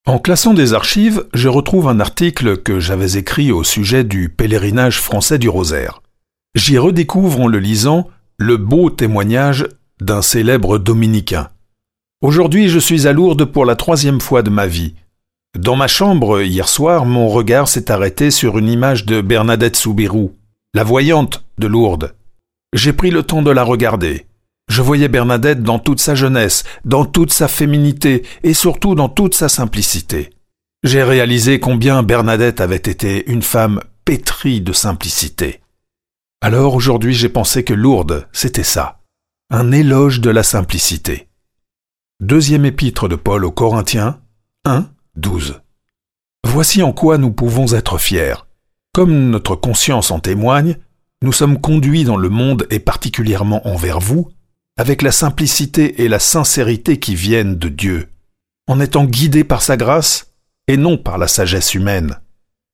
En classant des archives, je retrouve un article que j'avais écrit au sujet du pèlerinage français du Rosaire. J'y redécouvre en le lisant le beau témoignage d'un célèbre dominicain. Aujourd'hui, je suis à Lourdes pour la 3e fois de ma vie. Dans ma chambre, hier soir, mon regard s'est arrêté sur une image de Bernadette Soubirous, la voyante de Lourdes. J'ai pris le temps de la regarder. Je voyais Bernadette dans toute sa jeunesse, dans toute sa féminité et surtout dans toute sa simplicité. J'ai réalisé combien Bernadette avait été une femme pétrie de simplicité. Alors aujourd'hui j'ai pensé que Lourdes, c'était ça, un éloge de la simplicité. 2e épître de Paul aux Corinthiens, 1, 12. Voici en quoi nous pouvons être fiers. Comme notre conscience en témoigne, nous sommes conduits dans le monde et particulièrement envers vous, avec la simplicité et la sincérité qui viennent de Dieu, en étant guidés par sa grâce et non par la sagesse humaine.